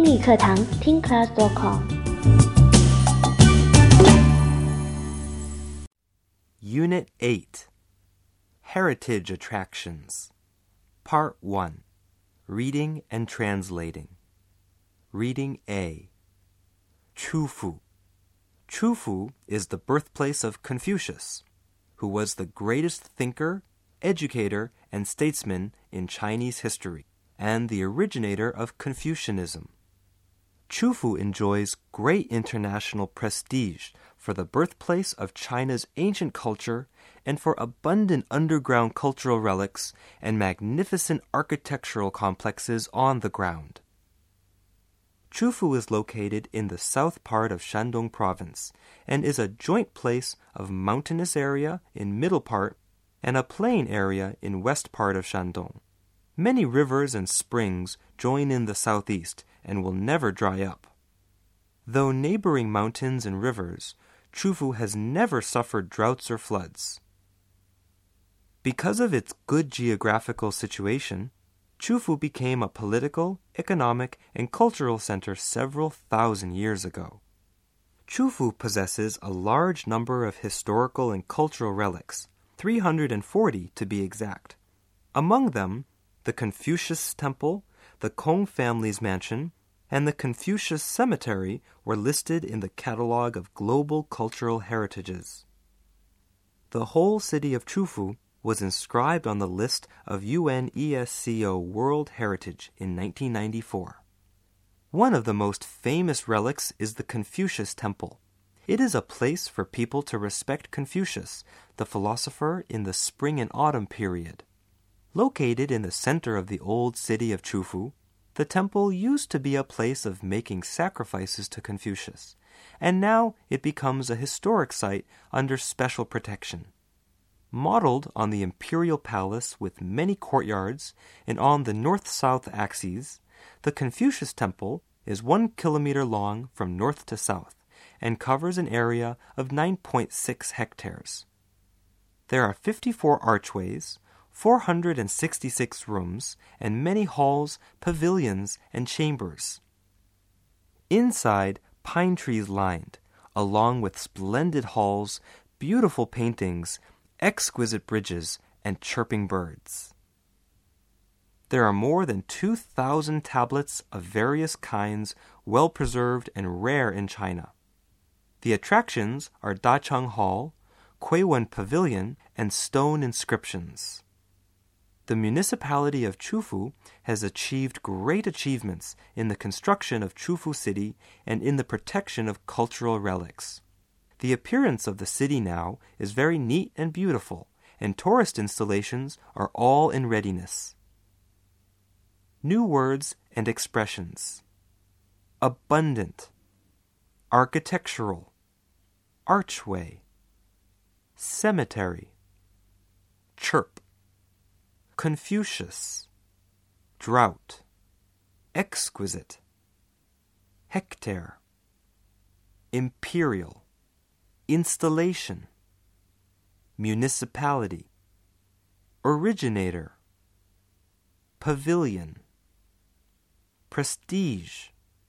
英语课堂听 class.com。 Unit 8 Heritage Attractions Part 1 Reading and Translating Reading A Chufu. Chufu is the birthplace of Confucius, who was the greatest thinker, educator, and statesman in Chinese history, and the originator of Confucianism. Chufu enjoys great international prestige for the birthplace of China's ancient culture and for abundant underground cultural relics and magnificent architectural complexes on the ground. Chufu is located in the south part of Shandong province and is a joint place of mountainous area in middle part and a plain area in west part of Shandong. Many rivers and springs join in the southeast and will never dry up. Though neighboring mountains and rivers, Chufu has never suffered droughts or floods. Because of its good geographical situation, Chufu became a political, economic, and cultural center several thousand years ago. Chufu possesses a large number of historical and cultural relics, 340 to be exact. Among them, the Confucius Temple, the Kong family's mansion, and the Confucius Cemetery were listed in the Catalogue of Global Cultural Heritages. The whole city of Chufu was inscribed on the list of UNESCO World Heritage in 1994. One of the most famous relics is the Confucius Temple. It is a place for people to respect Confucius, the philosopher in the spring and autumn period. Located in the center of the old city of Chufu, the temple used to be a place of making sacrifices to Confucius, and now it becomes a historic site under special protection. Modeled on the imperial palace with many courtyards and on the north-south axes, the Confucius Temple is 1 kilometer long from north to south and covers an area of 9.6 hectares. There are 54 archways, 466 rooms, and many halls, pavilions, and chambers. Inside, pine trees lined, along with splendid halls, beautiful paintings, exquisite bridges, and chirping birds. There are more than 2,000 tablets of various kinds, well preserved and rare in China. The attractions are Dacheng Hall, Kuiwen Pavilion, and stone inscriptions. The municipality of Chufu has achieved great achievements in the construction of Chufu City and in the protection of cultural relics. The appearance of the city now is very neat and beautiful, and tourist installations are all in readiness. New words and expressions. Abundant, architectural, archway, cemetery, chirp, Confucius, drought, exquisite, hectare, imperial, installation, municipality, originator, pavilion, prestige,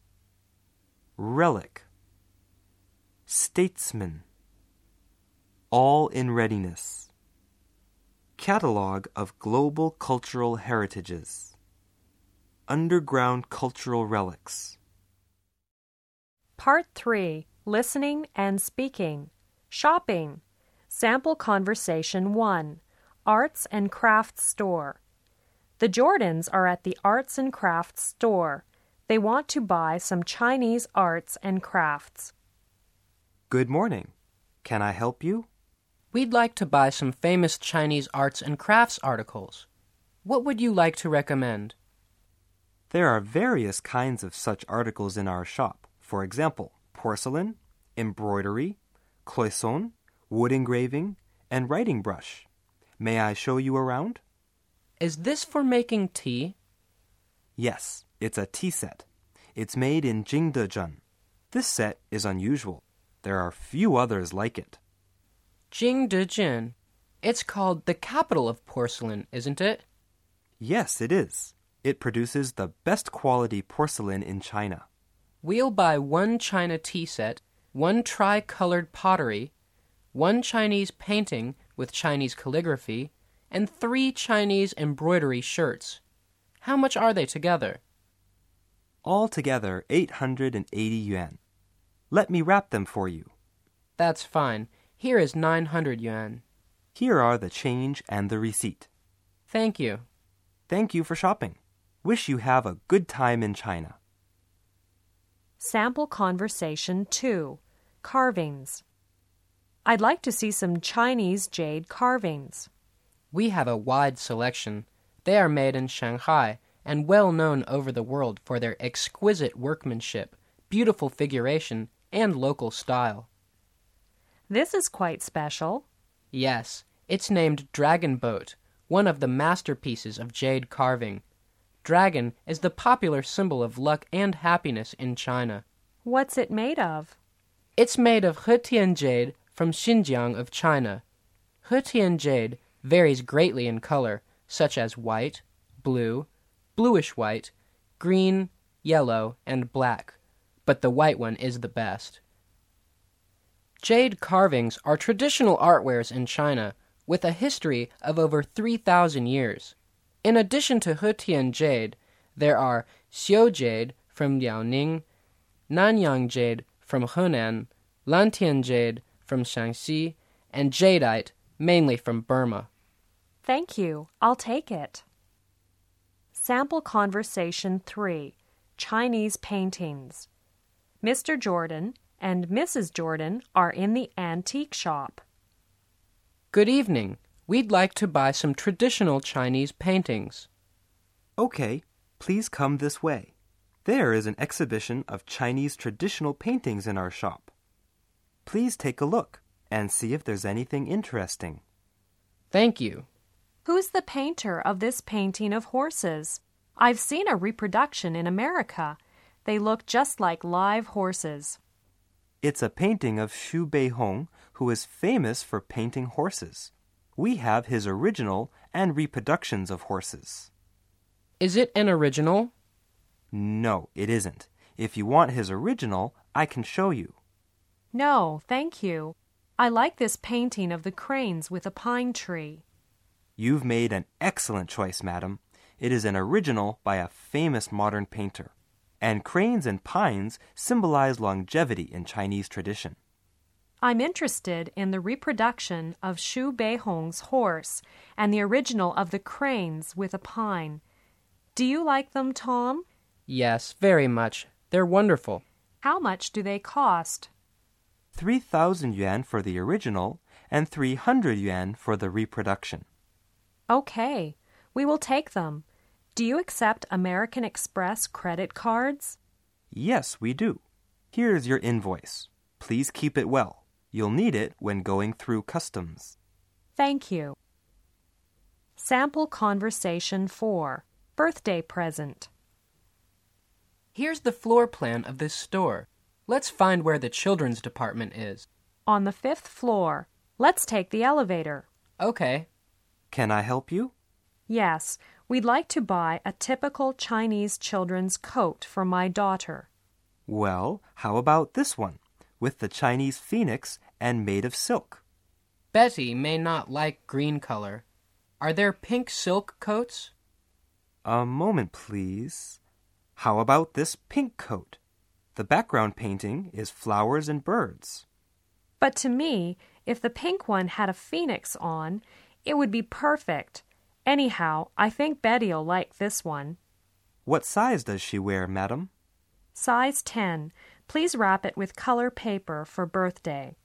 relic, statesman, all in readiness. Catalogue of Global Cultural Heritages. Underground Cultural Relics. Part 3. Listening and Speaking. Shopping. Sample Conversation 1. Arts and Crafts Store. The Jordans are at the Arts and Crafts Store. They want to buy some Chinese arts and crafts. Good morning. Can I help you? We'd like to buy some famous Chinese arts and crafts articles. What would you like to recommend? There are various kinds of such articles in our shop. For example, porcelain, embroidery, cloisonne, wood engraving, and writing brush. May I show you around? Is this for making tea? Yes, it's a tea set. It's made in Jingdezhen. This set is unusual. There are few others like it. Jingdezhen. It's called the capital of porcelain, isn't it? Yes, it is. It produces the best quality porcelain in China. We'll buy 1 China tea set, 1 tri-colored pottery, 1 Chinese painting with Chinese calligraphy, and 3 Chinese embroidery shirts. How much are they together? Altogether 880 yuan. Let me wrap them for you. That's fine. Here is 900 yuan. Here are the change and the receipt. Thank you. Thank you for shopping. Wish you have a good time in China. Sample Conversation 2. Carvings. I'd like to see some Chinese jade carvings. We have a wide selection. They are made in Shanghai and well known over the world for their exquisite workmanship, beautiful figuration, and local style. This is quite special. Yes, it's named Dragon Boat, one of the masterpieces of jade carving. Dragon is the popular symbol of luck and happiness in China. What's it made of? It's made of Hetian jade from Xinjiang of China. Hetian jade varies greatly in color, such as white, blue, bluish-white, green, yellow, and black, but the white one is the best. Jade carvings are traditional artwares in China with a history of over 3,000 years. In addition to Hetian jade, there are Xiu jade from Liaoning, Nanyang jade from Henan, Lantian jade from Shaanxi, and jadeite mainly from Burma. Thank you. I'll take it. Sample Conversation 3. Chinese Paintings. Mr. Jordan and Mrs. Jordan are in the antique shop. Good evening. We'd like to buy some traditional Chinese paintings. Okay, please come this way. There is an exhibition of Chinese traditional paintings in our shop. Please take a look and see if there's anything interesting. Thank you. Who's the painter of this painting of horses? I've seen a reproduction in America. They look just like live horses. It's a painting of Xu Beihong, who is famous for painting horses. We have his original and reproductions of horses. Is it an original? No, it isn't. If you want his original, I can show you. No, thank you. I like this painting of the cranes with a pine tree. You've made an excellent choice, madam. It is an original by a famous modern painter. And cranes and pines symbolize longevity in Chinese tradition. I'm interested in the reproduction of Xu Beihong's horse and the original of the cranes with a pine. Do you like them, Tom? Yes, very much. They're wonderful. How much do they cost? 3,000 yuan for the original and 300 yuan for the reproduction. Okay, we will take them. Do you accept American Express credit cards? Yes, we do. Here's your invoice. Please keep it well. You'll need it when going through customs. Thank you. Sample Conversation 4. Birthday Present. Here's the floor plan of this store. Let's find where the children's department is. On the 5th floor. Let's take the elevator. Okay. Can I help you? Yes, we'd like to buy a typical Chinese children's coat for my daughter. Well, how about this one, with the Chinese phoenix and made of silk? Betty may not like green color. Are there pink silk coats? A moment, please. How about this pink coat? The background painting is flowers and birds. But to me, if the pink one had a phoenix on, it would be perfect. Anyhow, I think Betty'll like this one. What size does she wear, madam? Size 10. Please wrap it with color paper for birthday.